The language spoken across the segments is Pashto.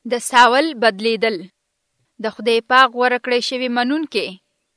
د ساول بدلیدل. د خدای پاک غوره کړی شوي منونکی.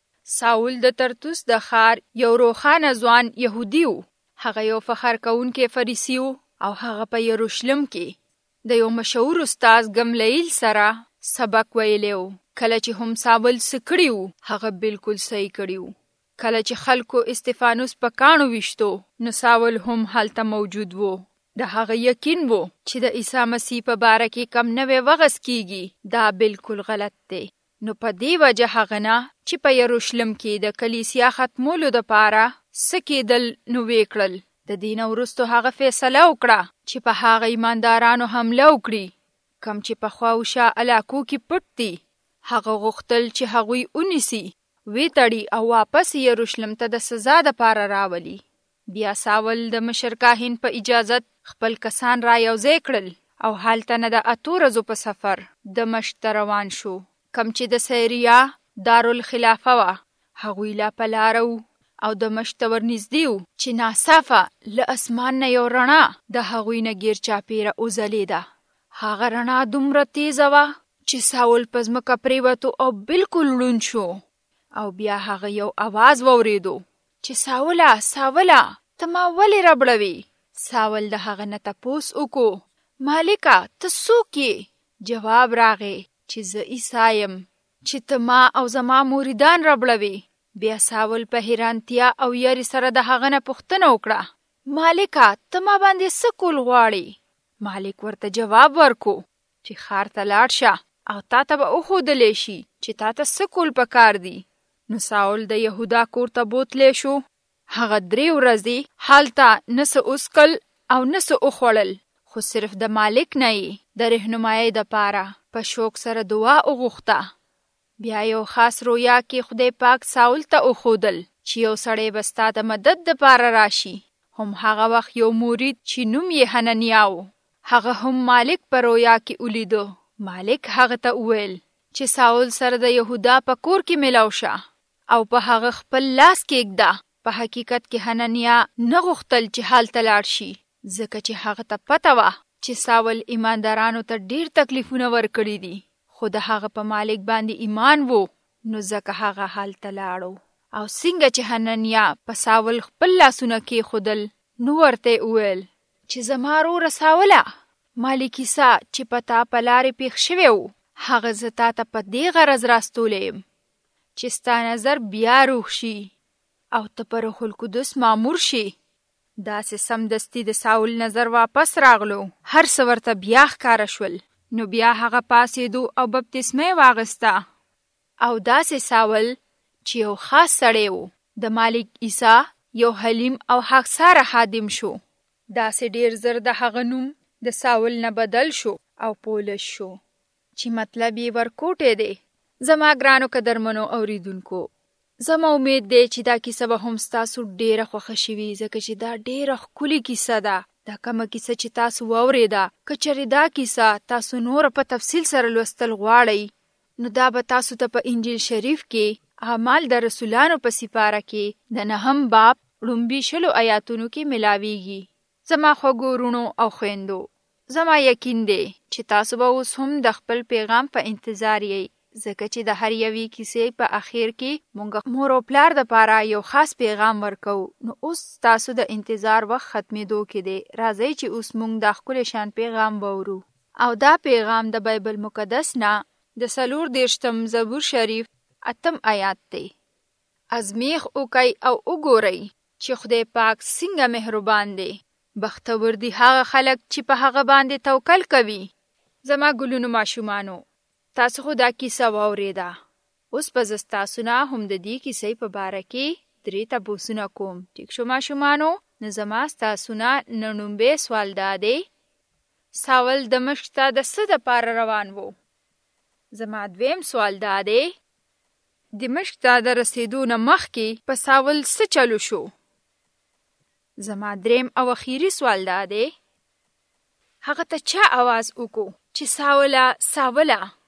ساول د ترتوس د ښار یو روښانه ځوان یهودي و. هغه یو فخر کوونکی فریسي و او هغه په یروشلم کې د یو مشهور استاد ګملیل سره سبق ویلی و. کله چې هم ساول څه کړي و هغه بالکل صحیح کړي و. کله چې خلکو استفانوس په کاڼو ویشتو نو ساول هم هلته موجود و. د هغه یقین و چې د عیسی مسیح په باره کې کم نوی وغږ کیږي دا بالکل غلط دی. نو په دې وجه هغه نه چې په یروشلم کې د کلیسیا ختمولو دپاره څه کېدل نو ویې کړل. د دې نه وروستو هغه فیصله وکړه چې په هغه ایماندارانو حمله وکړي کم چې په خوا و شا علاقو کې پټ دي. هغه غوښتل چې هغوی ونیسي، ویې او واپس یروشلم ته د سزا دپاره راولي. بیا ساول د مشر کاهن په اجازت خپل کسان را یوځای کړل او هلته نه د 8 ورځو په سفر دمشق ته روان شو، کم چې د سیریا دارالخلافه وه. هغوی لا په لاره و او دمشق ته ورنږدې و چې ناڅاپه له اسمان نه یو رڼا د هغوی نه ګیر چاپېره وځلېده. هغه رڼا دومره تیزه وه چې ساول په ځمکه پرېوتو او بالکل ړوند شو. او بیا هغه یو اواز واورېدو چې ساوله ساوله ته ما ولې ربړوې؟ ساول د هغه نه تپوس وکړو مالکه ته څوک یې؟ جواب راغی چې زه عیسی یم چې ته ما او زما مریدان ربړوې. بیا ساول په حیرانتیا او یاري سره د هغه نه پوښتنه وکړه مالکه ته ما باندې څه کول غواړې؟ مالک ورته جواب ورکو چې ښار ته لاړ شه او تا ته به وښودلی شي چې تا ته څه کول پکار دي. نو ساول د یهودا کور ته بوتلی شو. هغه 3 ورځې هلته نه څه وڅکل او نه څه وخوړل، خو صرف د مالک نه یې د رهنمایۍ دپاره په شوق سره دعا وغوښته. بیا یو خاص رویا کې خدای پاک ساول ته وښودل چې یو سړی به ستا د مدد دپاره راشي. هم هغه وخت یو مرید چې نوم یې حننیا و، هغه هم مالک په رویا کې ولیدو. مالک هغه ته وویل چې ساول سره د یهودا په کور کې ملاو شه او په هغه خپل لاس کېږده. په حقیقت کې حننیا نه غوښتل چې هلته لاړ شي، ځکه چې هغه ته پته وه چې ساول ایماندارانو ته ډیر تکلیفونه ورکړي دي، خو د هغه په مالک باندې ایمان وو، نو ځکه هغه هلته لاړو. او څنګه چې حننیا په ساول خپل لاسونه کېښودل نو ورته وویل چې زما وروره ساوله، مالک عیسی چې په تا په لارې پېښ شوی و هغه زه تا ته په دې غرض راستولی یم چې ستا نظر بیا روغ شي او ته په روح القدس مامور شي. داسې سمدستي د ساول نظر واپس راغلو، هر څه ورته بیا ښکاره شول. نو بیا هغه پاسېدو او بپتسمه یې واغسته. او داسې ساول چې یو خاص سړی و د مالک عیسی یو حلیم او حقساره خادم شو. داسې ډیر زر د هغه نوم د ساول نه بدل شو او پولس شو، چې مطلب یې ورکوټی دی. زما ګرانو قدرمنو اوریدونکو، زما امید دی چې دا کیسه به هم ستاسو ډیره خوښه شوي، ځکه چې دا ډیره ښکلې کیسه ده. دا کومه کیسه چې تاسو واورېده، که چېرې دا کیسه تاسو نوره په تفصیل سره لوستل غواړئ نو دا به تاسو ته په انجیل شریف کې اعمال د رسولانو په سپاره کې د 9 باب لومبي 20 آیاتونو کې ملاویږي. زما خوږو وروڼو او خویندو، زما یقین دی چې تاسو به اوس هم د خپل پیغام په انتظار یئ، ځکه چې د هر یوې کیسې په اخر کې مونږ مور او پلار دپاره یو خاص پیغام ورکو. نو اوس تاسو د انتظار وخت ختمېدو کې دی. راځئ چې اوس مونږ دا ښکلی شان پیغام واورو. او دا پیغام د بایبل مقدس نه د 34 زبور شریف 8 آیات دی. ازمیخ وکئ او وګورئ چې خدای پاک څنګه مهربان دی. بختور دي هغه خلک چې په هغه باندې توکل کوي. زما ګلونو ماشومانو، تاسو خو دا کیسه واورېده. اوس به زه ستاسو نه هم د دې کیسې په باره کې 3 تپوسونه کوم. ټیک شو ماشومانو؟ نو زما ستاسو نه لومړی سوال دا دی، ساول دمشق ته د څه دپاره روان و؟ زما دویم سوال دا دی، دمشق ته د رسېدو نه مخکې په ساول څه چلو شو؟ زما دریم او اخیری سوال دا دی، هغه ته چا اواز وکړو چې ساوله ساوله؟